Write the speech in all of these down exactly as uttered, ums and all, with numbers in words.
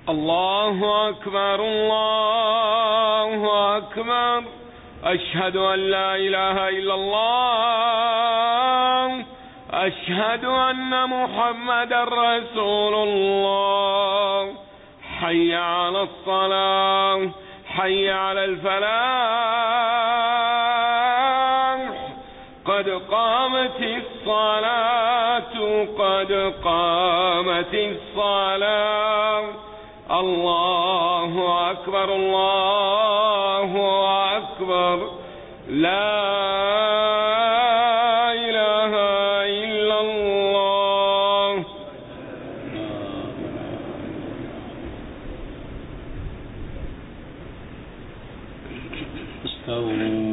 الله أكبر الله أكبر. أشهد أن لا إله إلا الله. أشهد أن محمدا رسول الله. حي على الصلاة، حي على الفلاح، قد قامت الصلاة، قد قامت الصلاة. الله أكبر الله أكبر. لا إله إلا الله. استووا.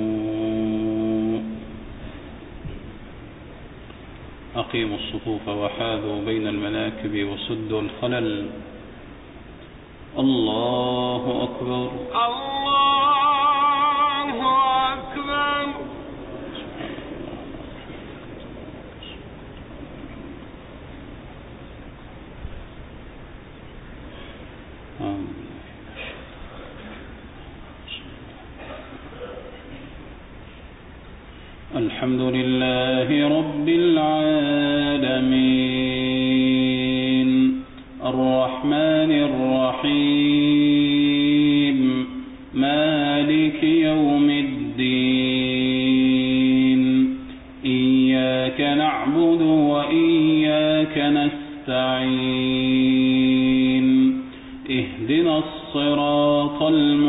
أقيموا الصفوف وحاذوا بين المناكب وسدوا الخلل. الله أكبر الله أكبر. الحمد لله رب العالمين الرحمن الرحيم مالك يوم الدين. إياك نعبد وإياك نستعين. اهدنا الصراط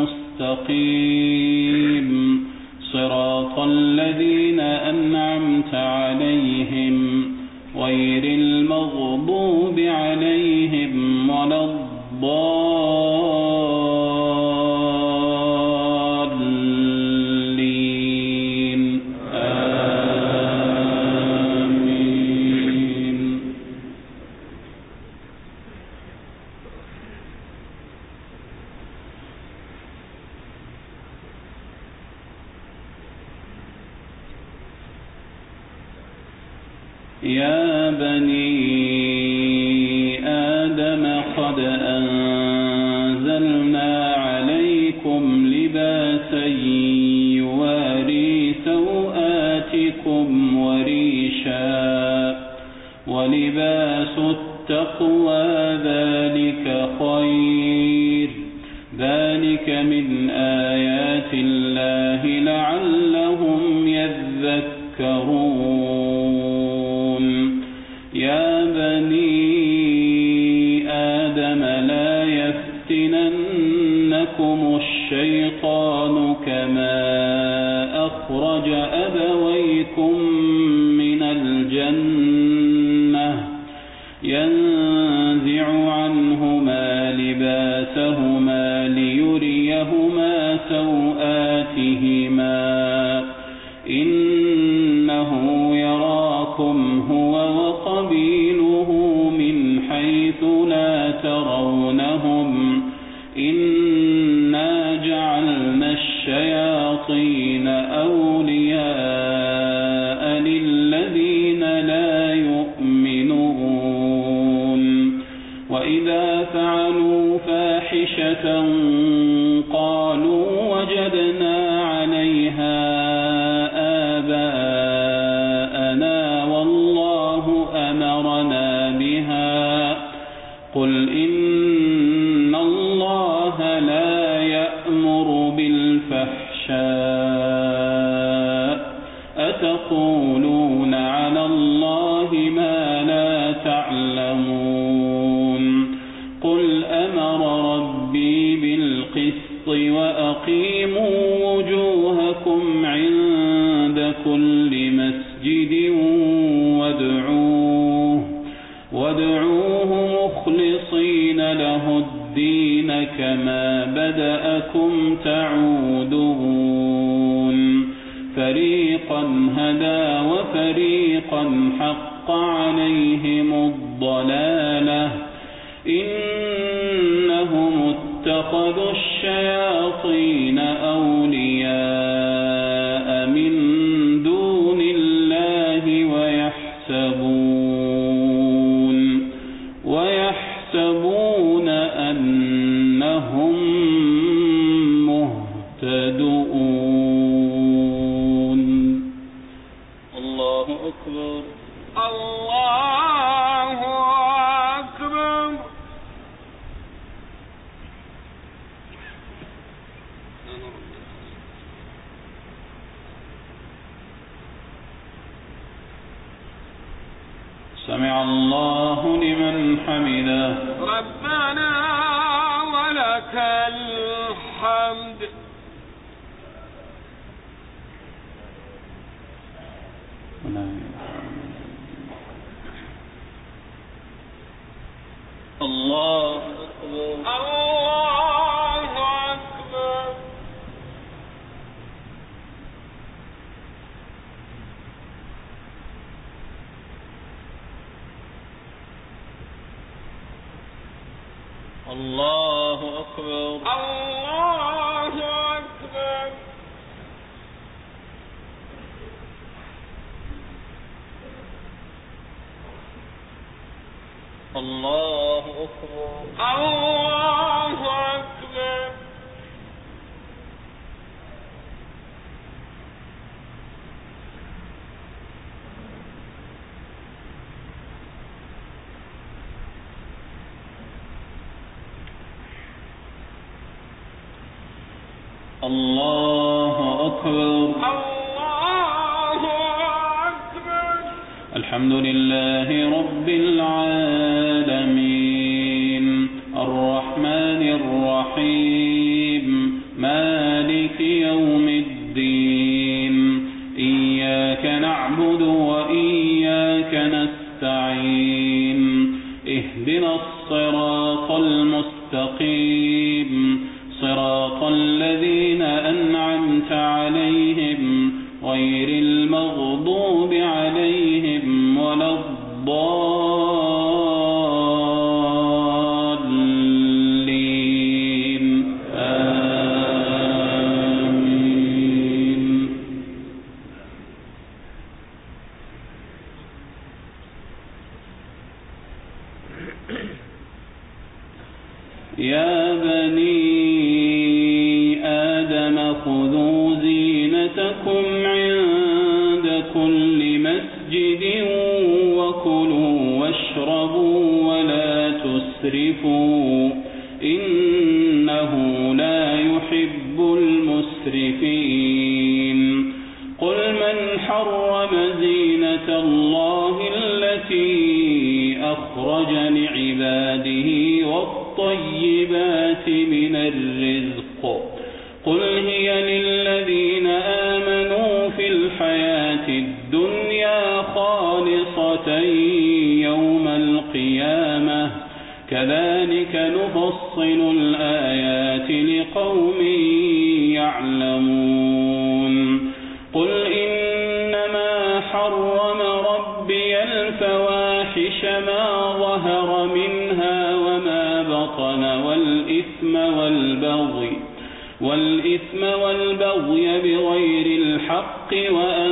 المستقيم صراط الذين أنعمت عليهم غير المغضوب عليهم ولا الضالين. آمين. يا بني آدم قد أنزلنا عليكم لباسا يواري سوآتكم وريشا ولباس التقوى ذلك خير. ذلك من آيات الله لعلهم يذكرون. يا بني آدم لا يفتننكم الشيطان كما أخرج أبويكم من الجنة ينزع عنهما لباسهما ليريهما سوآتهما إنه يراكم هو وقبيله من حيث لا ترونهم إنا جعلنا الشياطين أولياء للذين لا يؤمنون. وإذا فعلوا فاحشة قالوا وجدنا عليها آباءنا والله أمرنا بها. قل إن الله لا يأمر بالفحشاء أتقولون على الله ما لا تعلمون. قل أمر ربي بالقسط وأقيموا وجوهكم عند كل مسجد وادعوه وادعوه مخلصين له الدين كما بدأكم تعودون. فريقا هدى وفريقا حق عليهم الضلالة إنهم اتخذوا الشياطين أولياء من دون الله ويحسبون ويحسبون أن هم مهتدون. الله أكبر. الله أكبر. سمع الله لمن حمده. ربنا ولك الحمد. الله أكبر. الله أكبر. الله أكبر. الله أكبر. الله أكبر. الله أكبر. الله أكبر. الله أكبر. الحمد لله رب العالمين الرحمن الرحيم مالك يوم الدين إياك نعبد وإياك نستعين اهدنا الصراط المستقيم صراط الذين أنعمت عليهم غير المغضوب عليهم ولا الضالين آمين. يا بني آدم خذوا زينتكم عند كل مسجد وكلوا واشربوا ولا تسرفوا إنه لا يحب المسرفين. قل من حرم زينة الله التي أخرج لعباده والطيبات من الرزق قل هي للذين آمنوا في الحياة الدنيا خالصة يوم القيامة كذلك نفصل الآيات لقوم يعلمون. قل إنما حرم ربي الفواحش ما ظهر منها وما بطن والإثم والبغي والإثم والبغي بغير الحق وأن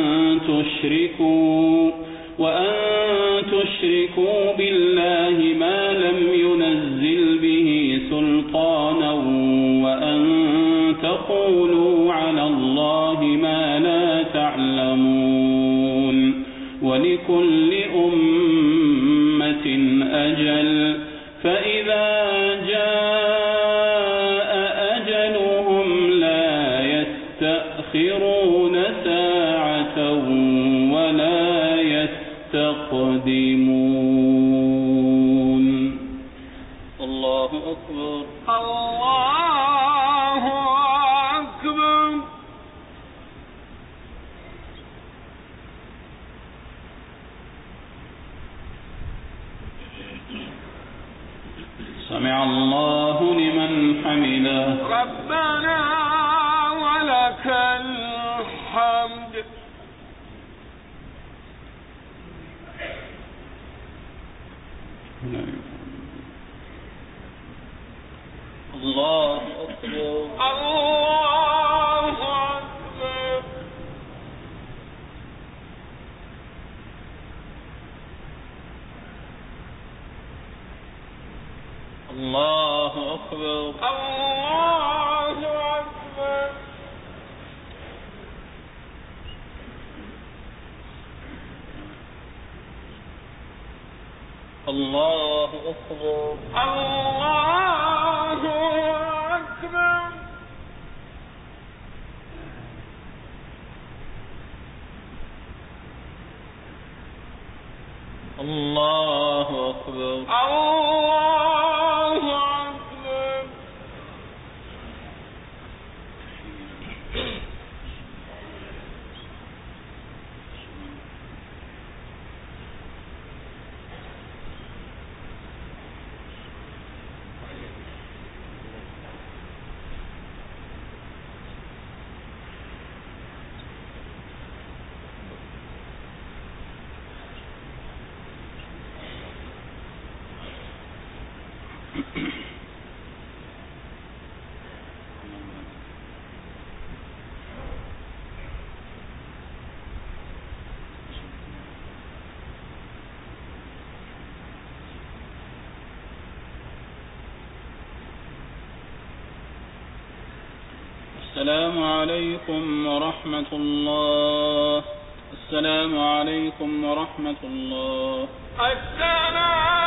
تشركوا وأن تشركوا بالله ما لم ينزل به سلطانا وأن تقولوا على الله ما لا تعلمون. ولكل أمة أجل فإذا جاء أجلهم لا يستأخرون ساعة ولا يستقدمون. الله أكبر. الله أكبر. سمع الله لمن حمده. ربنا ولك الحمد. الله أكبر. الله أكبر. الله أكبر. الله أكبر. الله أكبر. الله أكبر. الله أكبر. الله أكبر. السلام عليكم ورحمة الله. السلام عليكم ورحمة الله. السلام